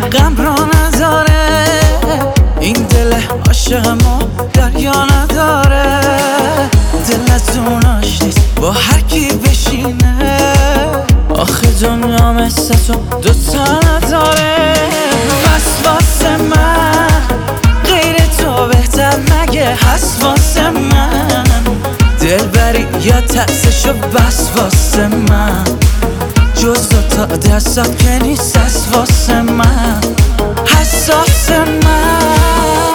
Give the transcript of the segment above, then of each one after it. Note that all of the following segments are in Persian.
غم را نداره این دل عاشقمو دریا نداره دل از اوناش نیست با هر کی بشینه آخه دنیا مثل تو دوتا نداره پس واسه من غیر تو بهتر مگه هست واسه من دل بری یا تأسشو بس واسه من جز دوتا دستم که نیست از واسه من حساس من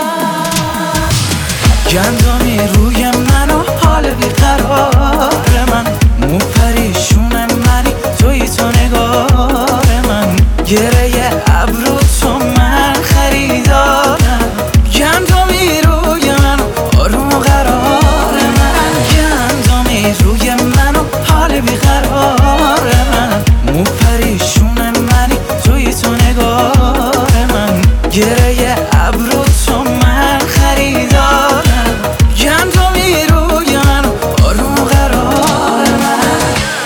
گندمی روی من و حال بیقرار من مو پریشون منی توی تو نگار من گره ابرو تو من خریدارم گندمی روی من و آروم و قرار من گندمی روی من و حال بیقرار من مو پریشون منی توی تو نگار من گره ابرو تو من خریدارم گندمی روی من و آروم و قرار من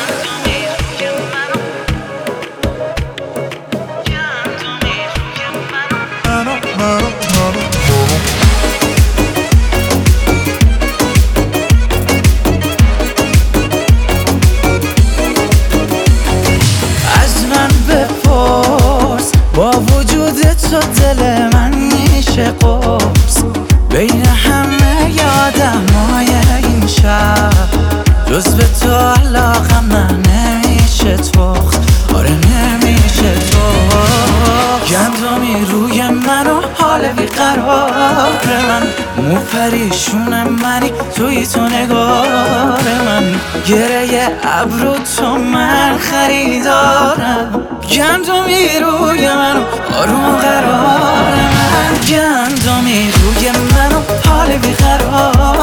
از من بپرس با وجود تو دل من میشه قرص بین همه آدمای این شهر جز به تو علاقم نمیشه تخت آره نمیشه تخت گندمی روی من و حال بیقرار من مو پریشون منی توی تو نگار من گره ابرو تو من خریدارم گندمی روی من و آروم قرار من گندمی روی من و حال بیقرار